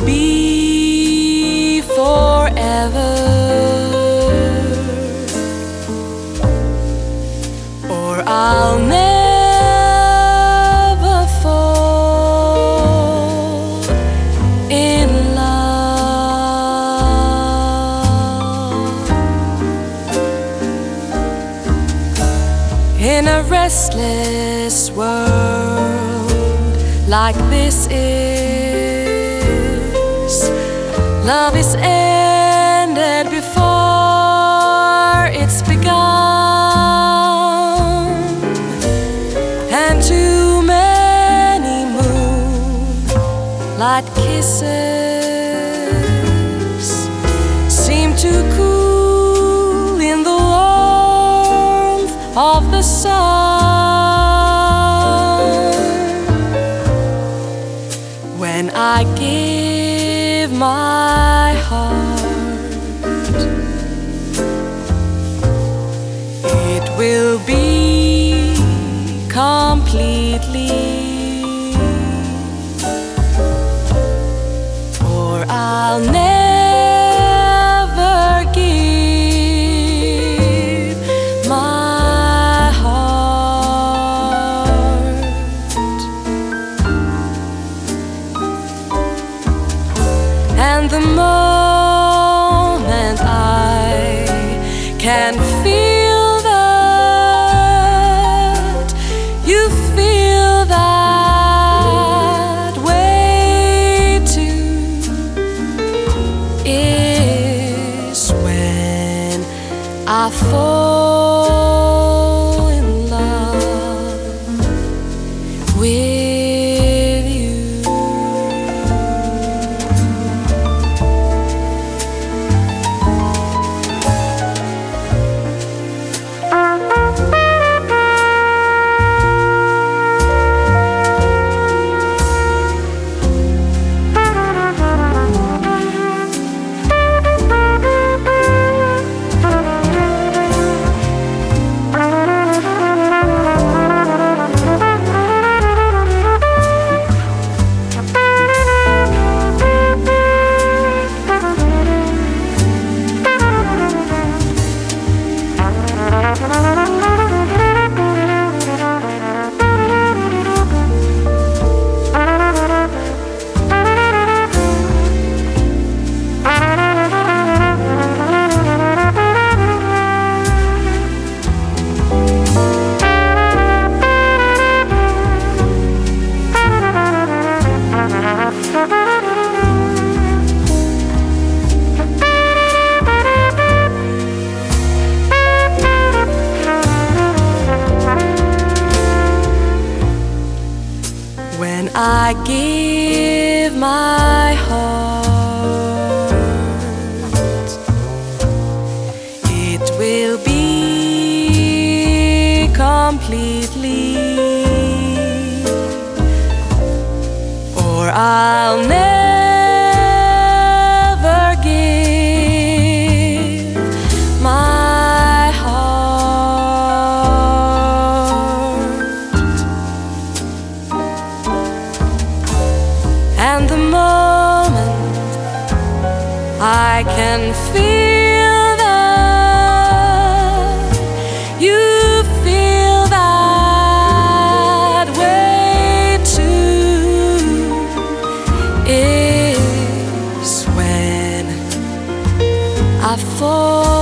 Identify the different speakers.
Speaker 1: be forever, or I'll never fall in love. In a restless world like this is, love is ended before it's begun, and too many moonlight kisses seem to cool in the warmth of the sun. When I give my heart, it will be completely, or I'll never give my heart. And the moment I can feel that you feel that way too is when I fall in love with you. When I give my heart, it will be completely, or I'll never give my heart. And the moment I can feel that you feel that way too is when I fall